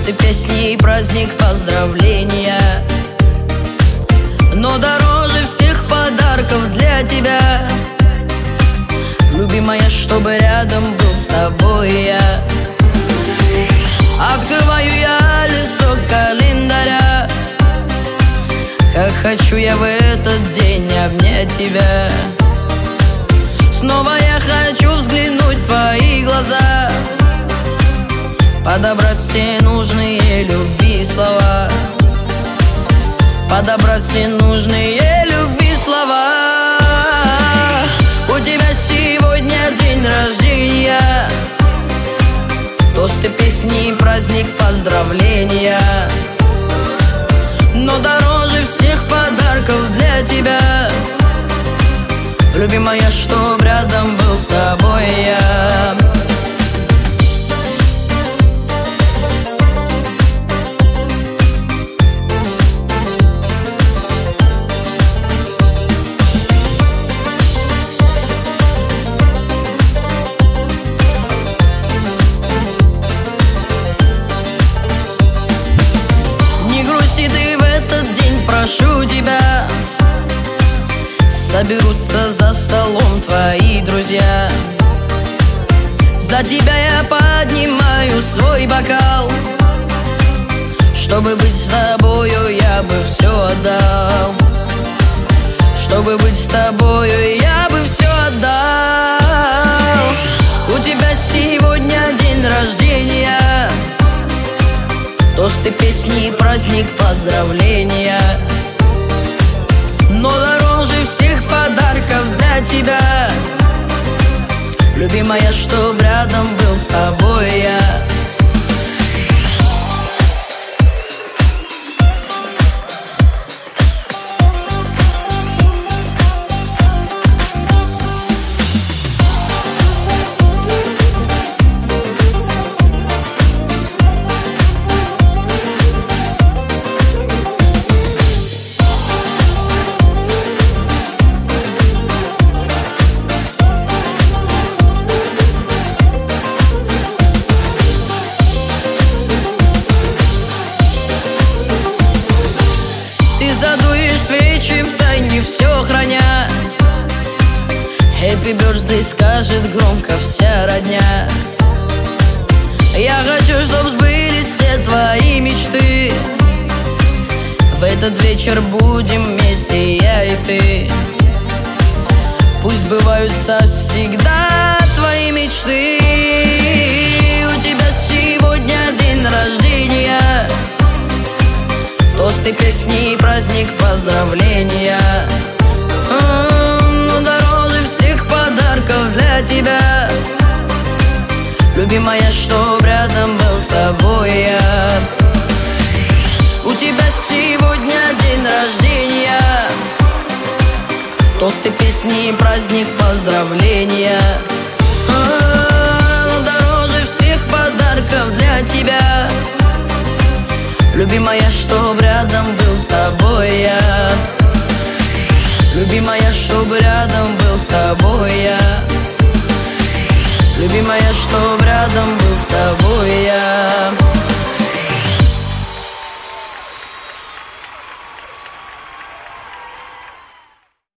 Тосты, песни и праздник, поздравления. Но дороже всех подарков для тебя, любимая, чтобы рядом был с тобой я. Открываю я листок календаря, как хочу я в этот день обнять тебя. Снова я хочу взглянуть в твои глаза, подобрать все нужные любви слова, подобрать все нужные любви слова. У тебя сегодня день рождения, тосты, песни, праздник, поздравления. Но дороже всех подарков для тебя, любимая, чтоб рядом был с тобой я. Прошу тебя, соберутся за столом твои друзья. За тебя я поднимаю свой бокал, чтобы быть с тобою я бы все отдал. Чтобы быть с тобою я бы все отдал. У тебя сегодня день рождения, тосты, песни, праздник, поздравления. Но дороже всех подарков для тебя, любимая, чтоб рядом был с тобой я. Задуешь свечи в тайне, все храня. Happy birthday скажет громко вся родня. Я хочу, чтоб сбылись все твои мечты. В этот вечер будем вместе я и ты. Пусть сбываются всегда твои мечты. У тебя сегодня день рождения, тосты, песни, праздник, поздравления. Но дороже всех подарков для тебя, любимая, чтоб рядом был с тобой я. У тебя сегодня день рождения, тосты, песни, праздник, поздравления. Но дороже всех подарков для тебя, любимая, чтоб рядом был с тобой я. Любимая, чтоб рядом был с тобой я. Любимая, чтоб рядом был с тобой я.